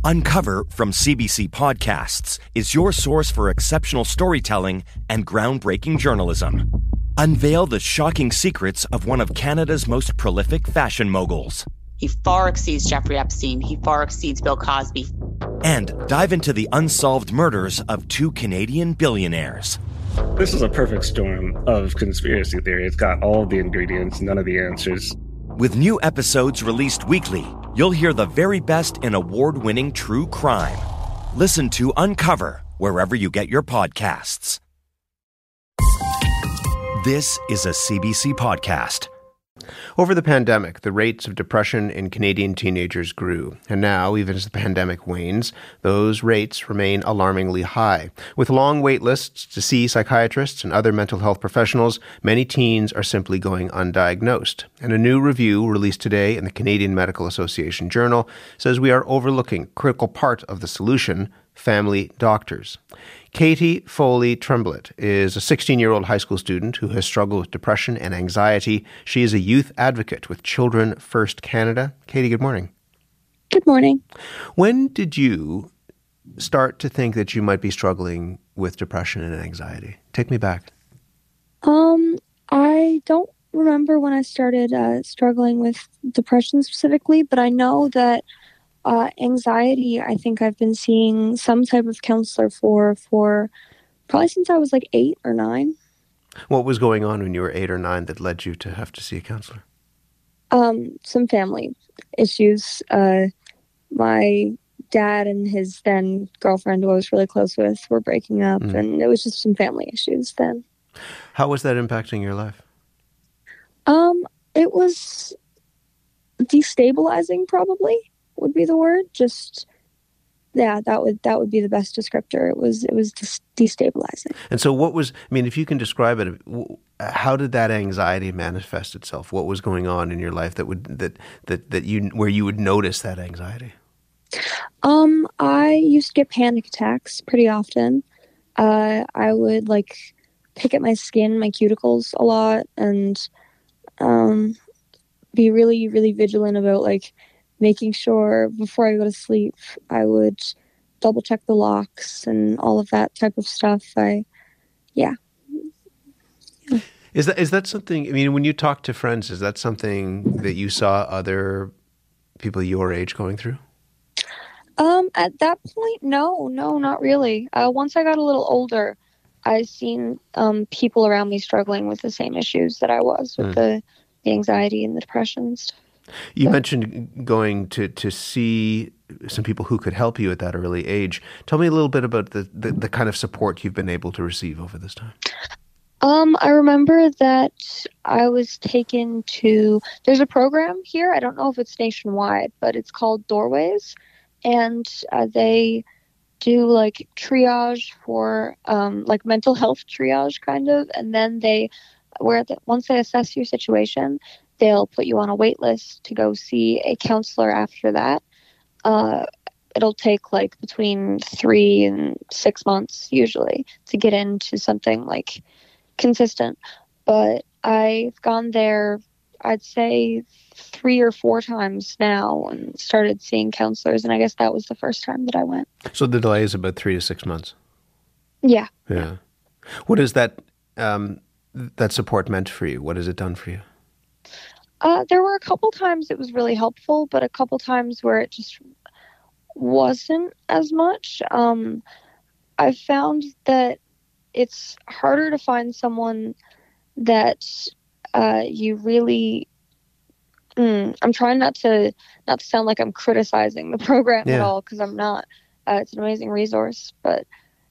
Uncover from CBC Podcasts is your source for exceptional storytelling and groundbreaking journalism. Unveil the shocking secrets of one of Canada's most prolific fashion moguls. He far exceeds Jeffrey Epstein. He far exceeds Bill Cosby. And dive into the unsolved murders of two Canadian billionaires. This is a perfect storm of conspiracy theory. It's got all the ingredients, none of the answers. With new episodes released weekly, you'll hear the very best in award-winning true crime. Listen to Uncover wherever you get your podcasts. This is a CBC podcast. Over the pandemic, the rates of depression in Canadian teenagers grew. And now, even as the pandemic wanes, those rates remain alarmingly high. With long wait lists to see psychiatrists and other mental health professionals, many teens are simply going undiagnosed. And a new review released today in the Canadian Medical Association Journal says we are overlooking a critical part of the solution: family doctors. Katie Foley Tremblett is a 16-year-old high school student who has struggled with depression and anxiety. She is a youth advocate with Children First Canada. Katie, good morning. Good morning. When did you start to think that you might be struggling with depression and anxiety? Take me back. I don't remember when I started struggling with depression specifically, but I know that anxiety, I think I've been seeing some type of counselor for probably since I was like 8 or 9. What was going on when you were 8 or 9 that led you to have to see a counselor? Some family issues. My dad and his then girlfriend, who I was really close with, were breaking up, and it was just some family issues then. How was that impacting your life? It was destabilizing, probably would be the word. Just, yeah, that would be the best descriptor. It was just destabilizing. And so what was, I mean, if you can describe it, how did that anxiety manifest itself? What was going on in your life where you would notice that anxiety? I used to get panic attacks pretty often. I would pick at my skin, my cuticles a lot, and be really, really vigilant about making sure before I go to sleep, I would double check the locks and all of that type of stuff. Yeah. Is that something, I mean, when you talk to friends, is that something that you saw other people your age going through? At that point, no, not really. Once I got a little older, I've seen people around me struggling with the same issues that I was with the anxiety and the depression and stuff. You mentioned going to see some people who could help you at that early age. Tell me a little bit about the kind of support you've been able to receive over this time. I remember that I was taken to, there's a program here, I don't know if it's nationwide, but it's called Doorways, and they do triage for mental health triage kind of, and then once they assess your situation, they'll put you on a wait list to go see a counselor after that. It'll take between 3 and 6 months usually to get into something consistent. But I've gone there, I'd say 3 or 4 times now and started seeing counselors. And I guess that was the first time that I went. So the delay is about 3 to 6 months. Yeah. Yeah. What is that support meant for you? What has it done for you? There were a couple times it was really helpful, but a couple times where it just wasn't as much. I found that it's harder to find someone that you really. I'm trying not to sound like I'm criticizing the program at all, because I'm not. It's an amazing resource, but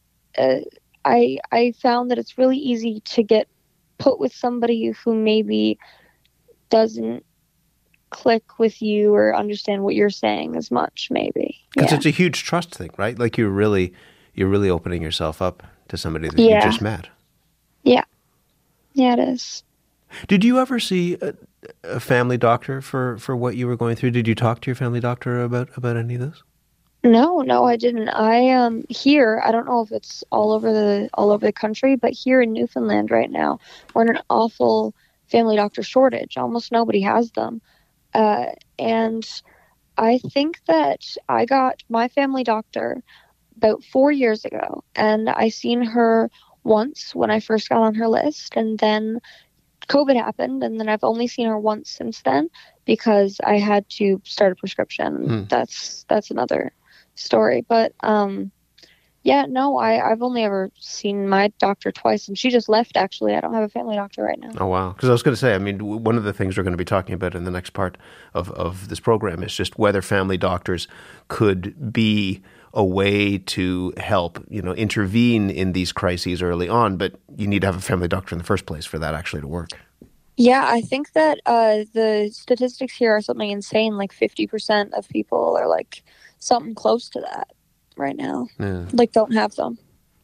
I found that it's really easy to get put with somebody who maybe doesn't click with you or understand what you're saying as much, maybe. Because it's a huge trust thing, right? You're really opening yourself up to somebody that you just met. Yeah. Yeah, it is. Did you ever see a family doctor for what you were going through? Did you talk to your family doctor about any of this? No, I didn't. I here, I don't know if it's all over the country, but here in Newfoundland right now, we're in an awful family doctor shortage. Almost nobody has them. And I think that I got my family doctor about 4 years ago, and I seen her once when I first got on her list, and then COVID happened, and then I've only seen her once since then because I had to start a prescription. That's another story. But yeah, no, I've only ever seen my doctor twice, and she just left, actually. I don't have a family doctor right now. Oh, wow. Because I was going to say, I mean, one of the things we're going to be talking about in the next part of this program is just whether family doctors could be a way to help, intervene in these crises early on, but you need to have a family doctor in the first place for that actually to work. Yeah, I think that the statistics here are something insane, like 50% of people are like something close to that right now, don't have them.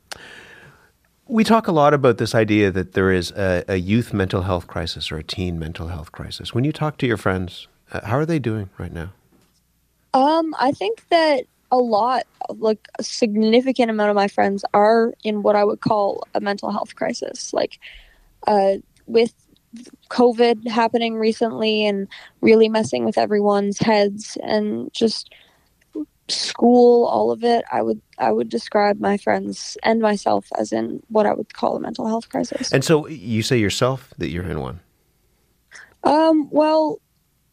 We talk a lot about this idea that there is a youth mental health crisis or a teen mental health crisis. When you talk to your friends, how are they doing right now? I think that a significant amount of my friends are in what I would call a mental health crisis. With COVID happening recently and really messing with everyone's heads and just school, all of it, I would describe my friends and myself as in what I would call a mental health crisis. And so you say yourself that you're in one? Well,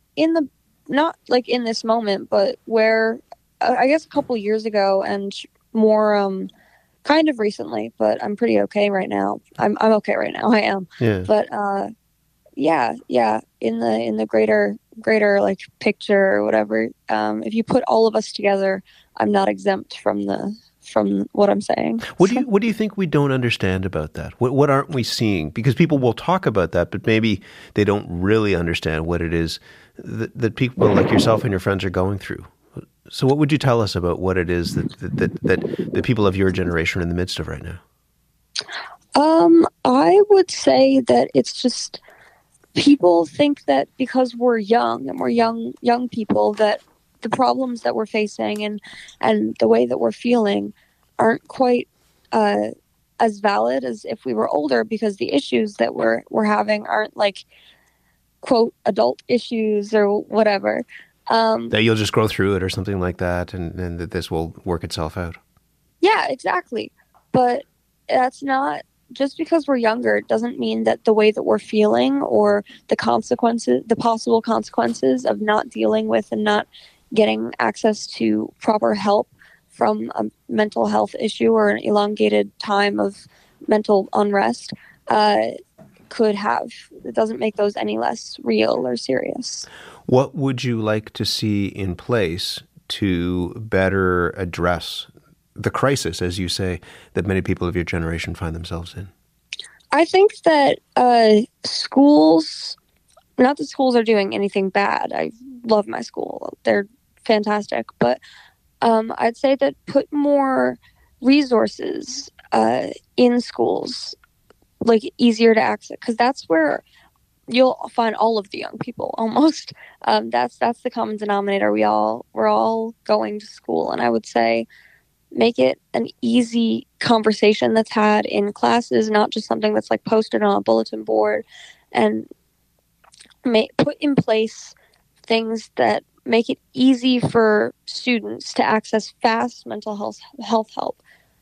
not like in this moment, but where I guess a couple years ago and more kind of recently, but I'm pretty okay right now. I'm okay right now. I am. Yeah. But yeah. In the greater like picture or whatever, if you put all of us together, I'm not exempt from what I'm saying. What do you think we don't understand about that? What aren't we seeing? Because people will talk about that, but maybe they don't really understand what it is that people like yourself and your friends are going through. So what would you tell us about what it is that the people of your generation are in the midst of right now? I would say that it's just people think that because we're young and we're young people, that the problems that we're facing and the way that we're feeling aren't quite as valid as if we were older, because the issues that we're having aren't like, quote, adult issues or whatever. That you'll just grow through it or something like that, and that this will work itself out. Yeah, exactly. But that's not, just because we're younger, it doesn't mean that the way that we're feeling or the possible consequences of not dealing with and not getting access to proper help from a mental health issue or an elongated time of mental unrest could have. It doesn't make those any less real or serious. What would you like to see in place to better address the crisis, as you say, that many people of your generation find themselves in? I think that schools, not that schools are doing anything bad. I love my school. They're fantastic. But I'd say that put more resources in schools, like easier to access, because that's where you'll find all of the young people almost. That's the common denominator. We're all going to school, and I would say make it an easy conversation that's had in classes, not just something that's like posted on a bulletin board, and put in place things that make it easy for students to access fast mental health help,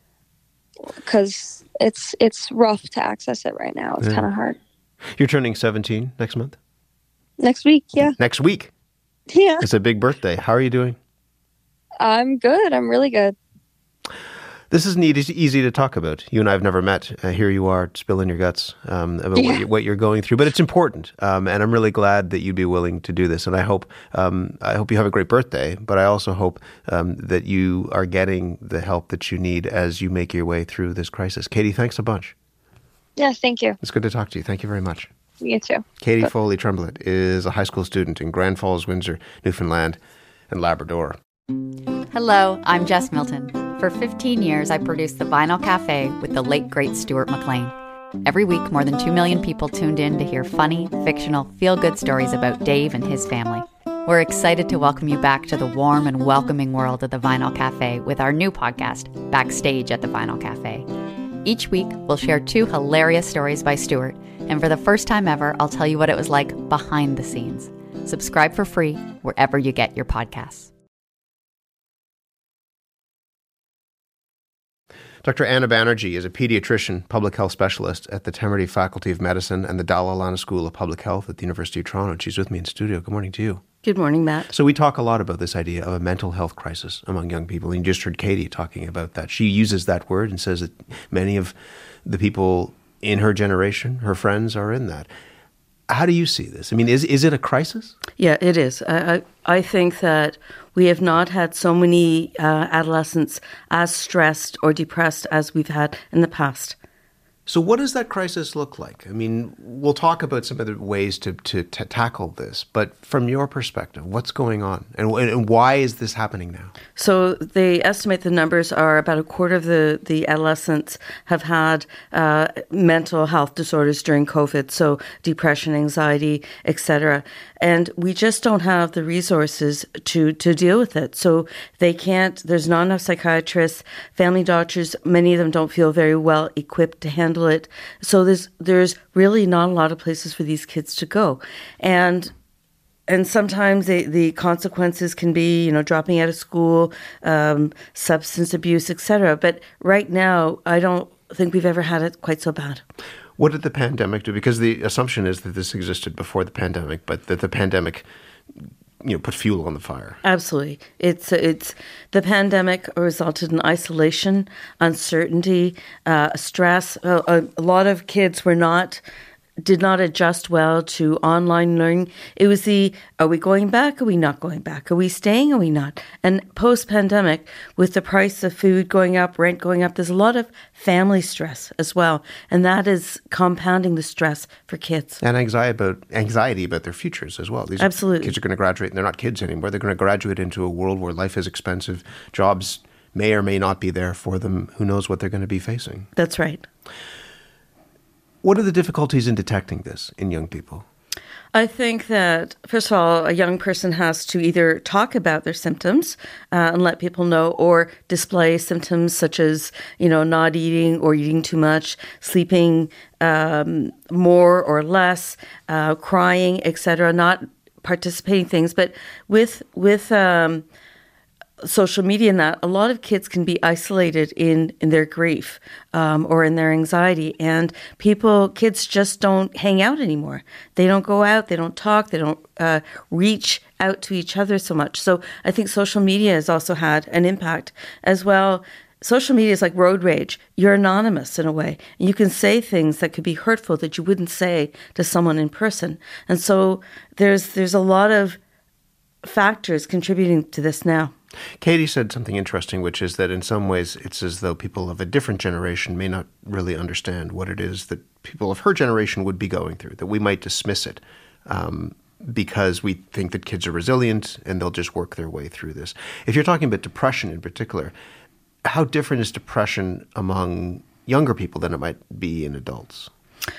because it's rough to access it right now. It's kind of hard. You're turning 17 next month? Next week, yeah. Next week? Yeah. It's a big birthday. How are you doing? I'm good. I'm really good. This isn't easy to talk about. You and I have never met. Here you are spilling your guts about what you're going through. But it's important. And I'm really glad that you'd be willing to do this. And I hope you have a great birthday. But I also hope that you are getting the help that you need as you make your way through this crisis. Katie, thanks a bunch. Yeah, thank you. It's good to talk to you. Thank you very much. You too. Katie Foley Tremblett is a high school student in Grand Falls, Windsor, Newfoundland, and Labrador. Hello, I'm Jess Milton. For 15 years, I produced The Vinyl Cafe with the late, great Stuart McLean. Every week, more than 2 million people tuned in to hear funny, fictional, feel-good stories about Dave and his family. We're excited to welcome you back to the warm and welcoming world of The Vinyl Cafe with our new podcast, Backstage at The Vinyl Cafe. Each week, we'll share 2 hilarious stories by Stuart, and for the first time ever, I'll tell you what it was like behind the scenes. Subscribe for free wherever you get your podcasts. Dr. Anna Banerjee is a pediatrician, public health specialist at the Temerity Faculty of Medicine and the Dalla Lana School of Public Health at the University of Toronto. And she's with me in studio. Good morning to you. Good morning, Matt. So we talk a lot about this idea of a mental health crisis among young people. And you just heard Katie talking about that. She uses that word and says that many of the people in her generation, her friends, are in that. How do you see this? I mean, is it a crisis? Yeah, it is. I think that we have not had so many adolescents as stressed or depressed as we've had in the past. So what does that crisis look like? I mean, we'll talk about some of the ways to tackle this, but from your perspective, what's going on? And why is this happening now? So they estimate the numbers are about a quarter of the adolescents have had mental health disorders during COVID, so depression, anxiety, etc. And we just don't have the resources to deal with it. So they can't, there's not enough psychiatrists, family doctors, many of them don't feel very well equipped to handle it. So there's really not a lot of places for these kids to go. And sometimes the consequences can be, dropping out of school, substance abuse, etc. But right now, I don't think we've ever had it quite so bad. What did the pandemic do? Because the assumption is that this existed before the pandemic, but that the pandemic, put fuel on the fire. Absolutely. It's the pandemic resulted in isolation, uncertainty, stress. A lot of kids did not adjust well to online learning. It was are we going back? Are we not going back? Are we staying? Are we not? And post-pandemic, with the price of food going up, rent going up, there's a lot of family stress as well. And that is compounding the stress for kids. And anxiety about their futures as well. Absolutely. Kids are going to graduate, and they're not kids anymore. They're going to graduate into a world where life is expensive. Jobs may or may not be there for them. Who knows what they're going to be facing? That's right. What are the difficulties in detecting this in young people? I think that, first of all, a young person has to either talk about their symptoms and let people know, or display symptoms such as, not eating or eating too much, sleeping more or less, crying, etc., not participating in things. But with social media and that, a lot of kids can be isolated in their grief or in their anxiety. And kids just don't hang out anymore. They don't go out, they don't talk, they don't reach out to each other so much. So I think social media has also had an impact as well. Social media is like road rage. You're anonymous in a way. And you can say things that could be hurtful that you wouldn't say to someone in person. And so there's a lot of factors contributing to this now. Katie said something interesting, which is that in some ways it's as though people of a different generation may not really understand what it is that people of her generation would be going through, that we might dismiss it because we think that kids are resilient and they'll just work their way through this. If you're talking about depression in particular, how different is depression among younger people than it might be in adults?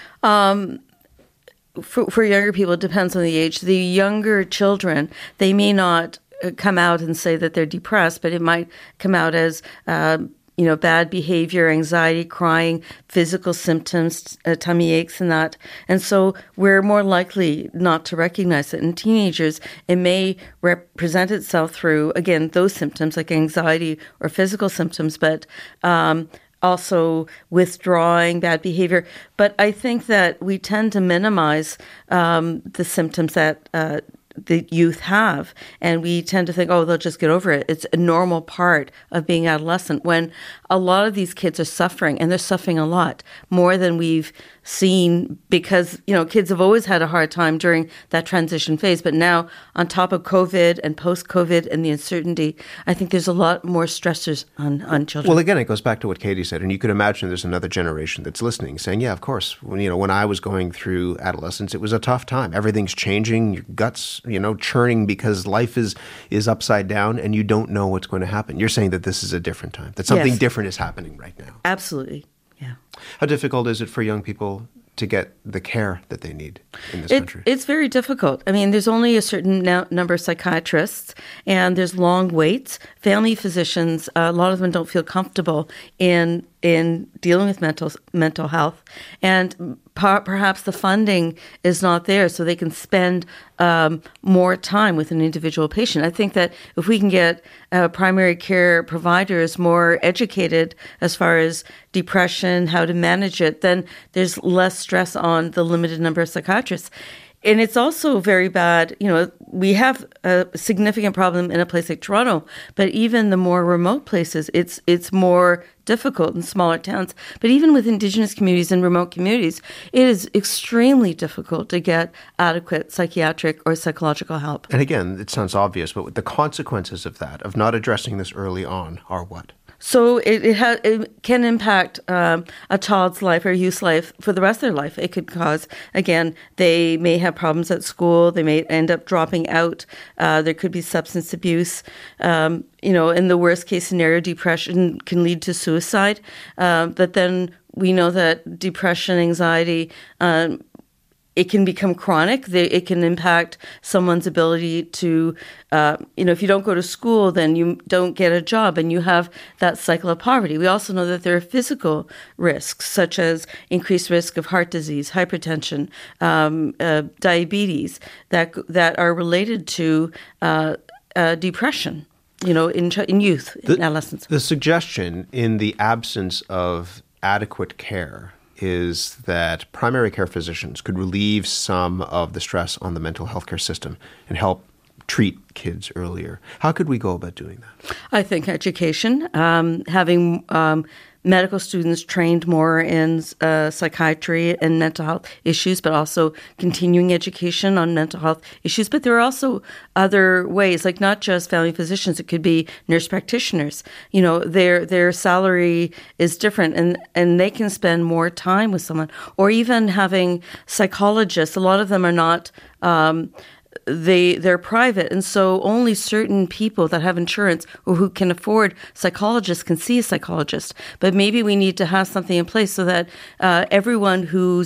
For younger people, it depends on the age. The younger children, they may not come out and say that they're depressed, but it might come out as, bad behavior, anxiety, crying, physical symptoms, tummy aches and that. And so we're more likely not to recognize it. In teenagers, it may represent itself through, again, those symptoms like anxiety or physical symptoms, but also withdrawing, bad behavior. But I think that we tend to minimize the symptoms that the youth have, and we tend to think, they'll just get over it. It's a normal part of being adolescent, when a lot of these kids are suffering, and they're suffering a lot more than we've seen, because kids have always had a hard time during that transition phase, but now on top of COVID and post-COVID and the uncertainty, I think there's a lot more stressors on children. Well, again, it goes back to what Katie said, and you could imagine there's another generation that's listening saying, yeah, of course, when I was going through adolescence, it was a tough time. Everything's changing, your guts churning because life is upside down and you don't know what's going to happen. You're saying that this is a different time, that something different is happening right now. Absolutely, yeah. How difficult is it for young people to get the care that they need in this country? It's very difficult. I mean, there's only a certain number of psychiatrists, and there's long waits. family physicians, a lot of them don't feel comfortable in dealing with mental health, and perhaps the funding is not there, so they can spend more time with an individual patient. I think that if we can get primary care providers more educated as far as depression, how to manage it, then there's less stress on the limited number of psychiatrists. And it's also very bad. We have a significant problem in a place like Toronto, but even the more remote places, it's more difficult in smaller towns. But even with Indigenous communities and remote communities, it is extremely difficult to get adequate psychiatric or psychological help. And again, it sounds obvious, but the consequences of that, of not addressing this early on, are what? So it can impact a child's life or youth's life for the rest of their life. It could cause, again, they may have problems at school. They may end up dropping out. There could be substance abuse. In the worst case scenario, depression can lead to suicide. But then we know that depression, anxiety, it can become chronic. It can impact someone's ability to, if you don't go to school, then you don't get a job and you have that cycle of poverty. We also know that there are physical risks, such as increased risk of heart disease, hypertension, diabetes, that are related to depression, in youth, in adolescence. The suggestion in the absence of adequate care is that primary care physicians could relieve some of the stress on the mental health care system and help treat kids earlier. How could we go about doing that? I think education, having medical students trained more in psychiatry and mental health issues, but also continuing education on mental health issues. But there are also other ways, like not just family physicians. It could be nurse practitioners. Their salary is different, and they can spend more time with someone. Or even having psychologists. A lot of them are not. They're private, and so only certain people that have insurance or who can afford psychologists can see a psychologist. But maybe we need to have something in place so that everyone who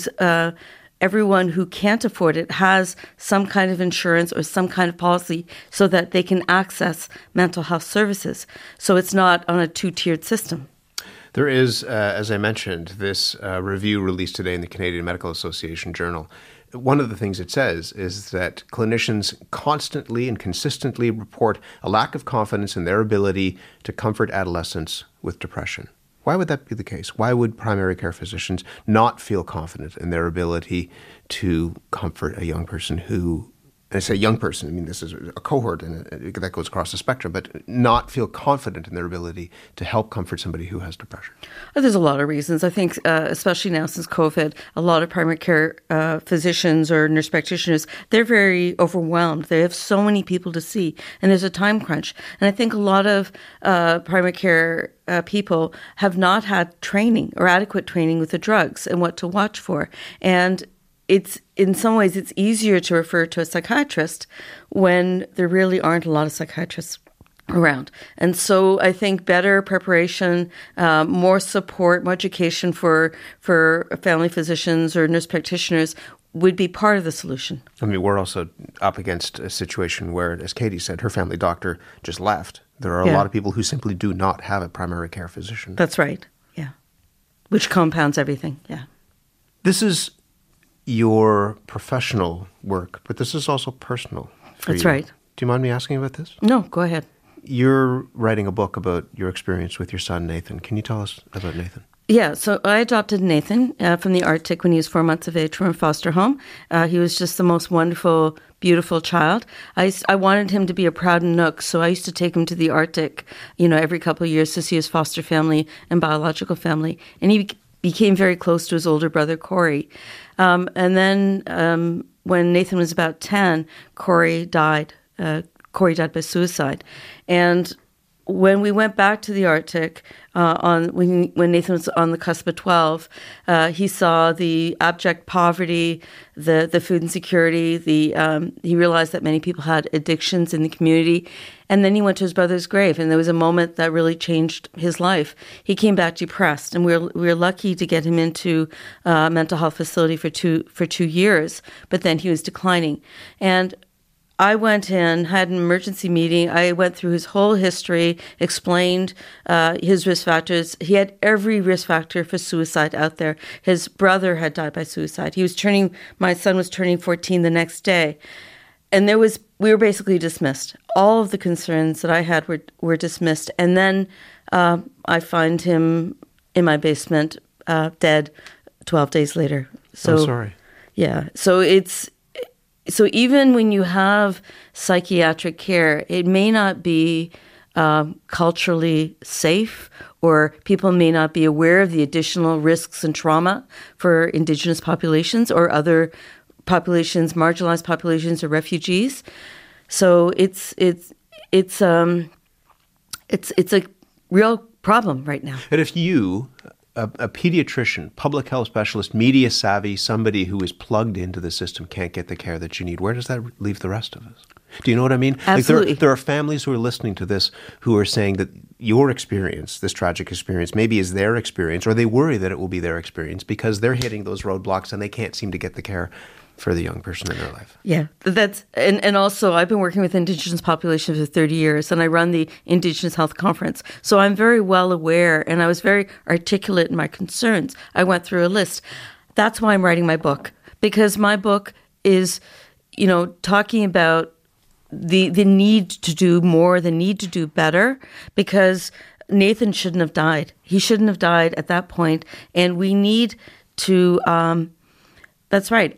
can't afford it has some kind of insurance or some kind of policy so that they can access mental health services. So it's not on a two-tiered system. There is, as I mentioned, this review released today in the Canadian Medical Association Journal. One of the things it says is that clinicians constantly and consistently report a lack of confidence in their ability to comfort adolescents with depression. Why would that be the case? Why would primary care physicians not feel confident in their ability to comfort a young person who, and I say young person, I mean this is a cohort and that goes across the spectrum, but not feel confident in their ability to help comfort somebody who has depression? There's a lot of reasons. I think, especially now since COVID, a lot of primary care physicians or nurse practitioners, they're very overwhelmed. They have so many people to see, and there's a time crunch. And I think a lot of primary care people have not had training or adequate training with the drugs and what to watch for. And in some ways, it's easier to refer to a psychiatrist when there really aren't a lot of psychiatrists around. And so I think better preparation, more support, more education for family physicians or nurse practitioners would be part of the solution. I mean, we're also up against a situation where, as Katie said, her family doctor just left. There are a lot of people who simply do not have a primary care physician. That's right, yeah. Which compounds everything, yeah. This is your professional work, but this is also personal for you. That's right. Do you mind me asking about this? No, go ahead. You're writing a book about your experience with your son, Nathan. Can you tell us about Nathan? Yeah, so I adopted Nathan from the Arctic when he was 4 months of age from a foster home. He was just the most wonderful, beautiful child. I wanted him to be a proud Inuk, so I used to take him to the Arctic, every couple of years to see his foster family and biological family. And he became very close to his older brother, Corey. And then when Nathan was about 10, Corey died. Corey died by suicide. And when we went back to the Arctic, when Nathan was on the cusp of 12, he saw the abject poverty, the food insecurity. He realized that many people had addictions in the community. And then he went to his brother's grave, and there was a moment that really changed his life. He came back depressed, and we were lucky to get him into a mental health facility for two years. But then he was declining, and I went in, had an emergency meeting. I went through his whole history, explained his risk factors. He had every risk factor for suicide out there. His brother had died by suicide. My son was turning 14 the next day. And we were basically dismissed. All of the concerns that I had were dismissed. And then I find him in my basement, dead 12 days later. So, I'm sorry. Yeah. So even when you have psychiatric care, it may not be culturally safe, or people may not be aware of the additional risks and trauma for Indigenous populations or other populations, marginalized populations or refugees. So it's a real problem right now. And if you, a pediatrician, public health specialist, media savvy, somebody who is plugged into the system can't get the care that you need, where does that leave the rest of us? Do you know what I mean? Absolutely. Like there are families who are listening to this who are saying that your experience, this tragic experience, maybe is their experience, or they worry that it will be their experience because they're hitting those roadblocks and they can't seem to get the care for the young person in their life. Yeah, and also I've been working with Indigenous populations for 30 years, and I run the Indigenous Health Conference. So I'm very well aware, and I was very articulate in my concerns. I went through a list. That's why I'm writing my book, because my book is, talking about the need to do more, the need to do better, because Nathan shouldn't have died. He shouldn't have died at that point, and we need to. That's right.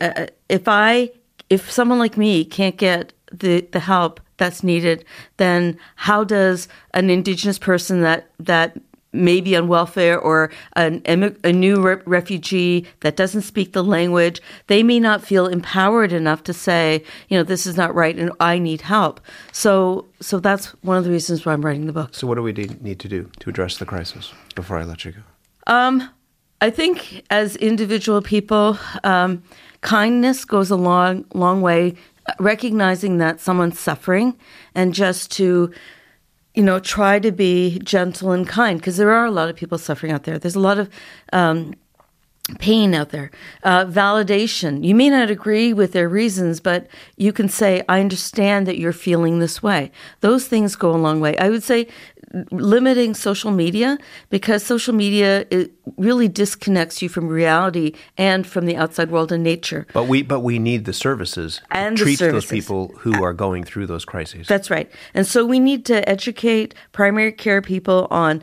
If someone like me can't get the help that's needed, then how does an Indigenous person that may be on welfare, or a new refugee that doesn't speak the language, they may not feel empowered enough to say, this is not right and I need help. So that's one of the reasons why I'm writing the book. So what do we need to do to address the crisis before I let you go? I think as individual people, kindness goes a long way, recognizing that someone's suffering, and just to, try to be gentle and kind, because there are a lot of people suffering out there. There's a lot of pain out there. Validation. You may not agree with their reasons, but you can say, I understand that you're feeling this way. Those things go a long way. I would say limiting social media, because social media, it really disconnects you from reality and from the outside world and nature. But we need the services and to treat those people who are going through those crises. That's right. And so we need to educate primary care people on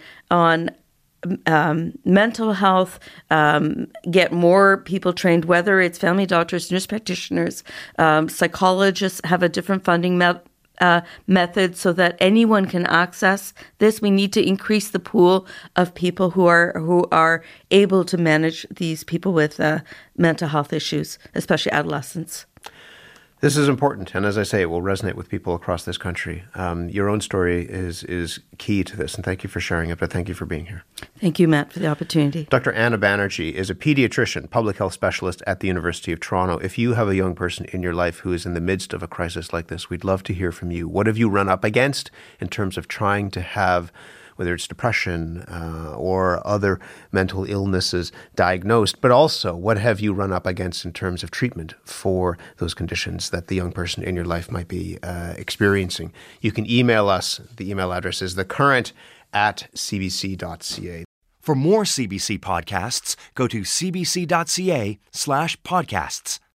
mental health, get more people trained, whether it's family doctors, nurse practitioners, psychologists have a different funding method so that anyone can access this. We need to increase the pool of people who are able to manage these people with mental health issues, especially adolescents. This is important, and as I say, it will resonate with people across this country. Your own story is key to this, and thank you for sharing it, but thank you for being here. Thank you, Matt, for the opportunity. Dr. Anna Banerjee is a pediatrician, public health specialist at the University of Toronto. If you have a young person in your life who is in the midst of a crisis like this, we'd love to hear from you. What have you run up against in terms of trying to have, whether it's depression or other mental illnesses diagnosed, but also what have you run up against in terms of treatment for those conditions that the young person in your life might be experiencing? You can email us. The email address is thecurrent@cbc.ca. For more CBC podcasts, go to cbc.ca/podcasts.